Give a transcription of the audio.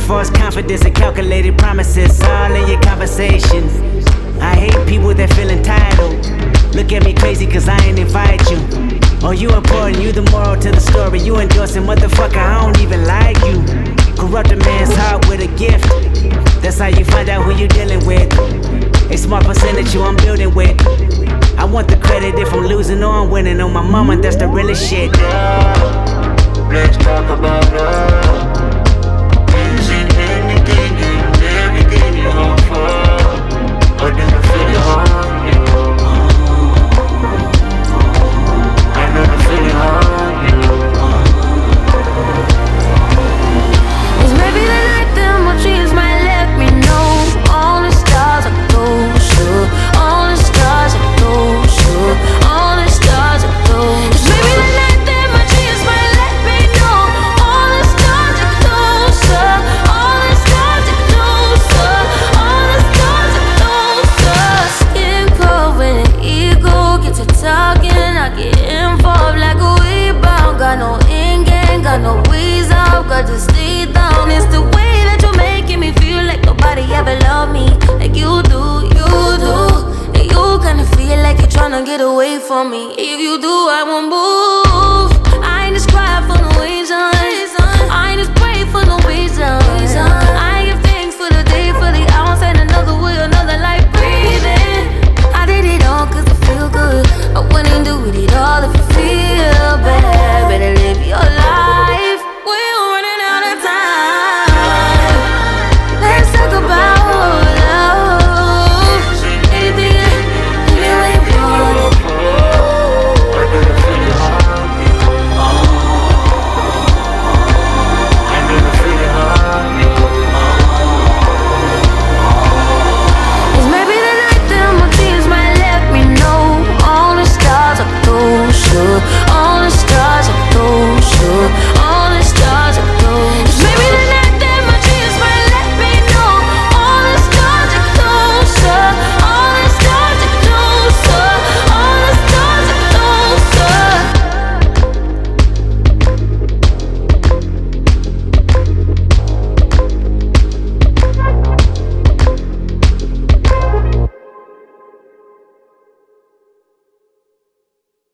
false confidence and calculated promises all in your conversation. I hate people that feel entitled. Look at me crazy cause I ain't invite you. Oh, you important, you the moral to the story. You endorsing, motherfucker, I don't even like you. Corrupt a man's heart with a gift. That's how you find out who you dealing with. A small percentage you I'm building with. I want the credit if I'm losing or I'm winning. On my mama, that's the realest shit. Let's talk about love. Is it anything and everything you offer? Or do you feel it on you? I know the feeling on you. It's maybe the night that my dreams might let me know. All the stars are closer. All the stars are closer. All the stars are closer. It's maybe the night that my dreams might let me know. All the stars are closer. All the stars are closer. All the stars are closer. Skin cold when the ego gets to talking. I get involved like a rebound. Got no in-game, got no ways out. Got to stay down. It's the way that you're making me feel like nobody ever loved me like you do, you do. And you kinda feel like you're tryna get away from me. If you do, I won't move.